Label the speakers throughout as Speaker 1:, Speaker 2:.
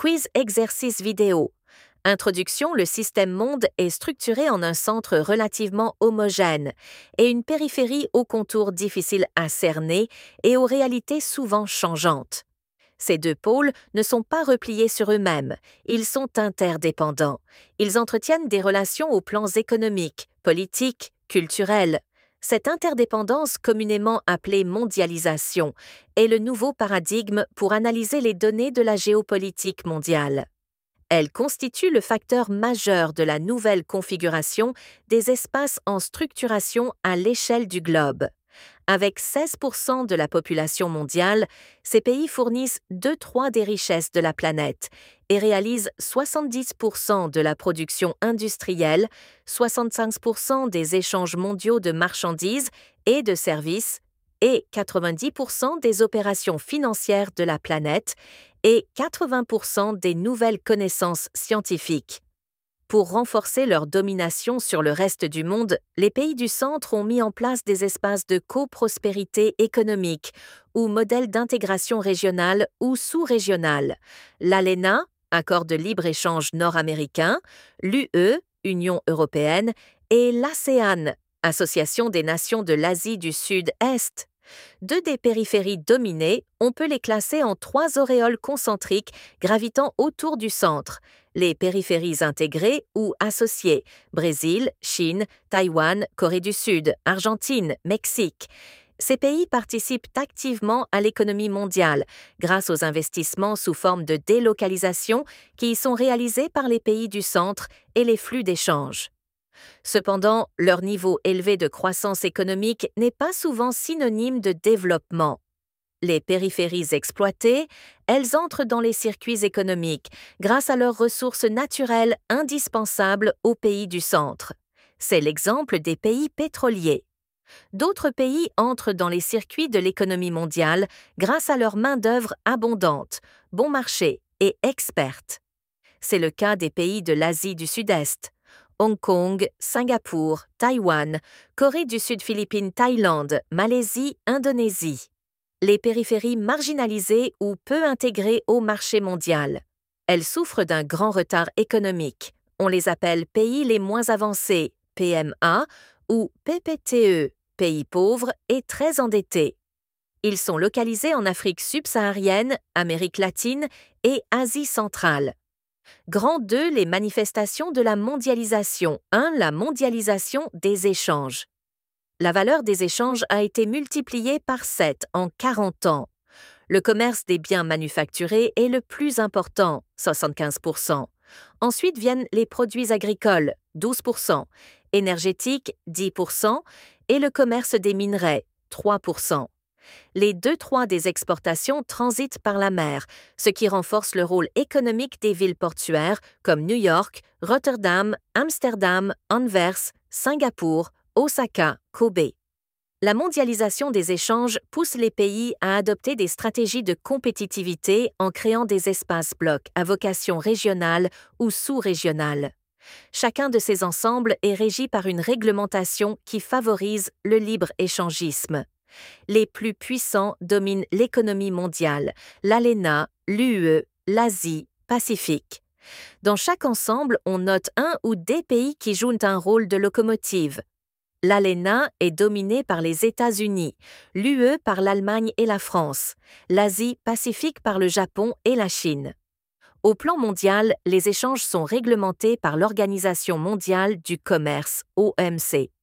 Speaker 1: Quiz exercice vidéo. Introduction, le système monde est structuré en un centre relativement homogène et une périphérie aux contours difficiles à cerner et aux réalités souvent changeantes. Ces deux pôles ne sont pas repliés sur eux-mêmes, ils sont interdépendants. Ils entretiennent des relations aux plans économiques, politiques, culturels. Cette interdépendance, communément appelée mondialisation, est le nouveau paradigme pour analyser les données de la géopolitique mondiale. Elle constitue le facteur majeur de la nouvelle configuration des espaces en structuration à l'échelle du globe. Avec 16% de la population mondiale, ces pays fournissent 2/3 des richesses de la planète et réalisent 70% de la production industrielle, 65% des échanges mondiaux de marchandises et de services et 90% des opérations financières de la planète et 80% des nouvelles connaissances scientifiques. Pour renforcer leur domination sur le reste du monde, les pays du centre ont mis en place des espaces de coprospérité économique ou modèles d'intégration régionale ou sous-régionale. L'ALENA, accord de libre-échange nord-américain, l'UE, Union européenne, et l'ASEAN, Association des nations de l'Asie du Sud-Est. Deux des périphéries dominées, on peut les classer en 3 auréoles concentriques gravitant autour du centre. Les périphéries intégrées ou associées, Brésil, Chine, Taïwan, Corée du Sud, Argentine, Mexique. Ces pays participent activement à l'économie mondiale grâce aux investissements sous forme de délocalisation qui y sont réalisés par les pays du centre et les flux d'échange. Cependant, leur niveau élevé de croissance économique n'est pas souvent synonyme de développement. Les périphéries exploitées, elles entrent dans les circuits économiques grâce à leurs ressources naturelles indispensables aux pays du centre. C'est l'exemple des pays pétroliers. D'autres pays entrent dans les circuits de l'économie mondiale grâce à leur main-d'œuvre abondante, bon marché et experte. C'est le cas des pays de l'Asie du Sud-Est. Hong Kong, Singapour, Taïwan, Corée du Sud, Philippines, Thaïlande, Malaisie, Indonésie. Les périphéries marginalisées ou peu intégrées au marché mondial. Elles souffrent d'un grand retard économique. On les appelle pays les moins avancés, PMA, ou PPTE, pays pauvres et très endettés. Ils sont localisés en Afrique subsaharienne, Amérique latine et Asie centrale. Grand 2, les manifestations de la mondialisation. 1. La mondialisation des échanges. La valeur des échanges a été multipliée par 7 en 40 ans. Le commerce des biens manufacturés est le plus important, 75%. Ensuite viennent les produits agricoles, 12%, énergétiques, 10%, et le commerce des minerais, 3%. Les 2/3 des exportations transitent par la mer, ce qui renforce le rôle économique des villes portuaires comme New York, Rotterdam, Amsterdam, Anvers, Singapour, Osaka, Kobe. La mondialisation des échanges pousse les pays à adopter des stratégies de compétitivité en créant des espaces blocs à vocation régionale ou sous-régionale. Chacun de ces ensembles est régi par une réglementation qui favorise le libre-échangisme. Les plus puissants dominent l'économie mondiale, l'ALENA, l'UE, l'Asie, Pacifique. Dans chaque ensemble, on note un ou des pays qui jouent un rôle de locomotive. L'ALENA est dominée par les États-Unis, l'UE par l'Allemagne et la France, l'Asie-Pacifique par le Japon et la Chine. Au plan mondial, les échanges sont réglementés par l'Organisation mondiale du commerce, OMC.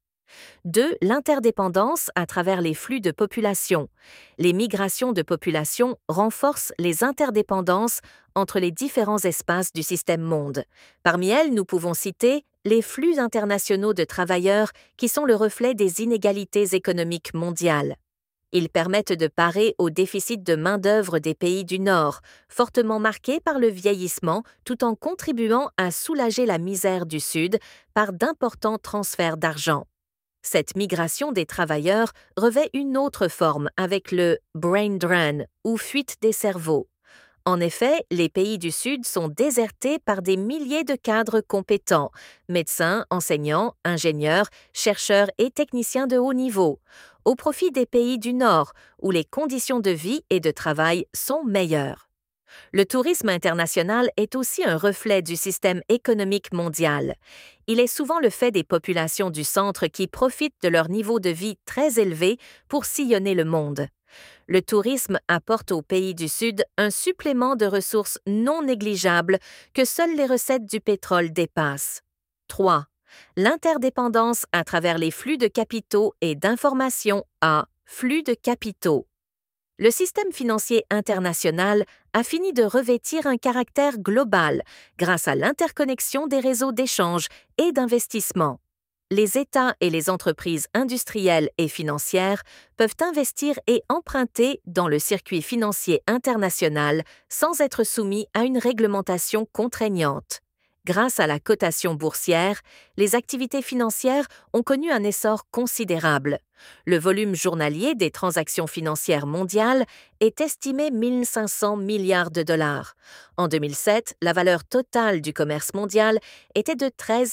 Speaker 1: 2. L'interdépendance à travers les flux de population. Les migrations de population renforcent les interdépendances entre les différents espaces du système monde. Parmi elles, nous pouvons citer les flux internationaux de travailleurs qui sont le reflet des inégalités économiques mondiales. Ils permettent de parer au déficit de main-d'œuvre des pays du Nord, fortement marqué par le vieillissement, tout en contribuant à soulager la misère du Sud par d'importants transferts d'argent. Cette migration des travailleurs revêt une autre forme avec le brain drain ou fuite des cerveaux. En effet, les pays du Sud sont désertés par des milliers de cadres compétents, médecins, enseignants, ingénieurs, chercheurs et techniciens de haut niveau, au profit des pays du Nord où les conditions de vie et de travail sont meilleures. Le tourisme international est aussi un reflet du système économique mondial. Il est souvent le fait des populations du centre qui profitent de leur niveau de vie très élevé pour sillonner le monde. Le tourisme apporte aux pays du Sud un supplément de ressources non négligeables que seules les recettes du pétrole dépassent. 3. L'interdépendance à travers les flux de capitaux et d'informations à flux de capitaux. Le système financier international a fini de revêtir un caractère global grâce à l'interconnexion des réseaux d'échange et d'investissement. Les États et les entreprises industrielles et financières peuvent investir et emprunter dans le circuit financier international sans être soumis à une réglementation contraignante. Grâce à la cotation boursière, les activités financières ont connu un essor considérable. Le volume journalier des transactions financières mondiales est estimé 1 500 milliards de dollars. En 2007, la valeur totale du commerce mondial était de 13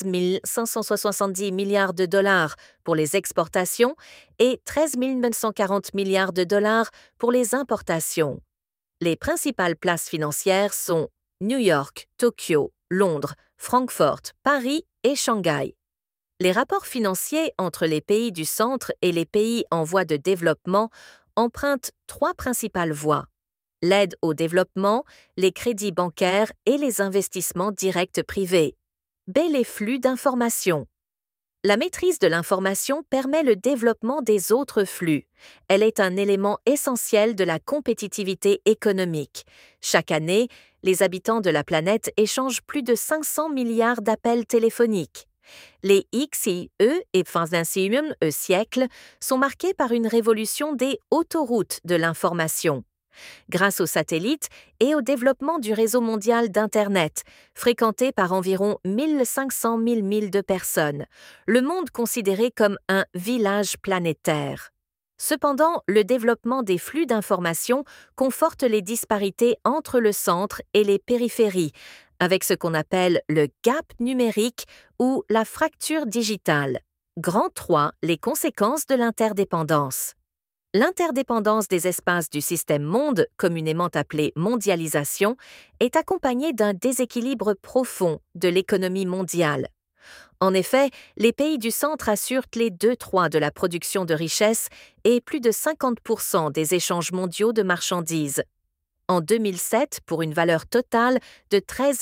Speaker 1: 570 milliards de dollars pour les exportations et 13 940 milliards de dollars pour les importations. Les principales places financières sont New York, Tokyo, Londres, Francfort, Paris et Shanghai. Les rapports financiers entre les pays du centre et les pays en voie de développement empruntent 3 principales voies: l'aide au développement, les crédits bancaires et les investissements directs privés. B. Les flux d'informations. La maîtrise de l'information permet le développement des autres flux. Elle est un élément essentiel de la compétitivité économique. Chaque année, les habitants de la planète échangent plus de 500 milliards d'appels téléphoniques. Les XIE et Finanzium siècle sont marqués par une révolution des autoroutes de l'information. Grâce aux satellites et au développement du réseau mondial d'Internet, fréquenté par environ 1500 000 milles de personnes, le monde considéré comme un village planétaire. Cependant, le développement des flux d'informations conforte les disparités entre le centre et les périphéries, avec ce qu'on appelle le gap numérique ou la fracture digitale. Grand 3. Les conséquences de l'interdépendance. L'interdépendance des espaces du système monde, communément appelée mondialisation, est accompagnée d'un déséquilibre profond de l'économie mondiale. En effet, les pays du centre assurent les 2/3 de la production de richesses et plus de 50% des échanges mondiaux de marchandises. En 2007, pour une valeur totale de 13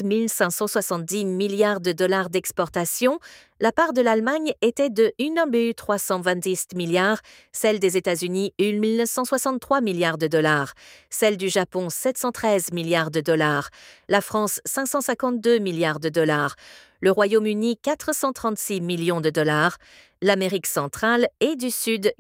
Speaker 1: 570 milliards de dollars d'exportation, la part de l'Allemagne était de 1 320 milliards, celle des États-Unis 1 163 milliards de dollars, celle du Japon 713 milliards de dollars, la France 552 milliards de dollars, le Royaume-Uni 436 millions de dollars, l'Amérique centrale et du Sud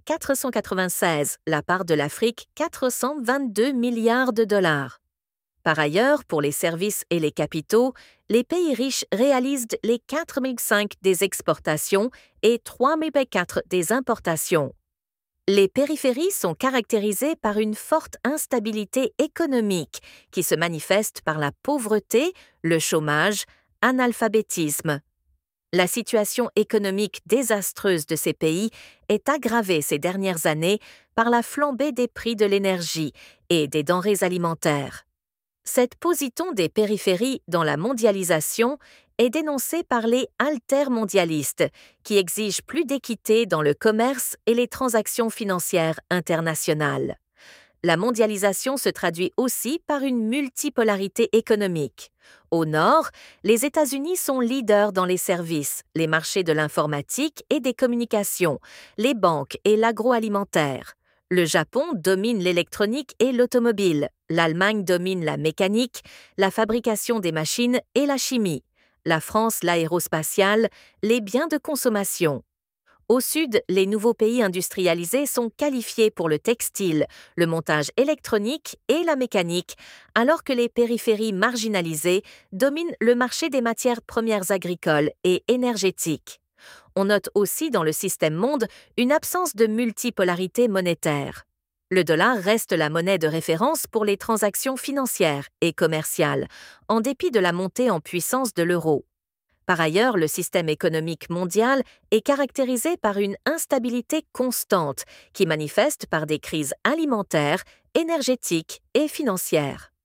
Speaker 1: 496, la part de l'Afrique 422 milliards de dollars. Par ailleurs, pour les services et les capitaux, les pays riches réalisent les 4,5 des exportations et 3,4 des importations. Les périphéries sont caractérisées par une forte instabilité économique qui se manifeste par la pauvreté, le chômage, analphabétisme. La situation économique désastreuse de ces pays est aggravée ces dernières années par la flambée des prix de l'énergie et des denrées alimentaires. Cette position des périphéries dans la mondialisation est dénoncée par les altermondialistes, qui exigent plus d'équité dans le commerce et les transactions financières internationales. La mondialisation se traduit aussi par une multipolarité économique. Au nord, les États-Unis sont leaders dans les services, les marchés de l'informatique et des communications, les banques et l'agroalimentaire. Le Japon domine l'électronique et l'automobile. L'Allemagne domine la mécanique, la fabrication des machines et la chimie. La France l'aérospatiale, les biens de consommation. Au sud, les nouveaux pays industrialisés sont qualifiés pour le textile, le montage électronique et la mécanique, alors que les périphéries marginalisées dominent le marché des matières premières agricoles et énergétiques. On note aussi dans le système monde une absence de multipolarité monétaire. Le dollar reste la monnaie de référence pour les transactions financières et commerciales, en dépit de la montée en puissance de l'euro. Par ailleurs, le système économique mondial est caractérisé par une instabilité constante qui manifeste par des crises alimentaires, énergétiques et financières.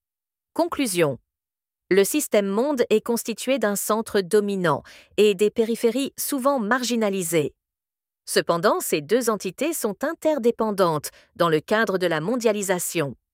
Speaker 1: Conclusion. Le système monde est constitué d'un centre dominant et des périphéries souvent marginalisées. Cependant, ces deux entités sont interdépendantes dans le cadre de la mondialisation.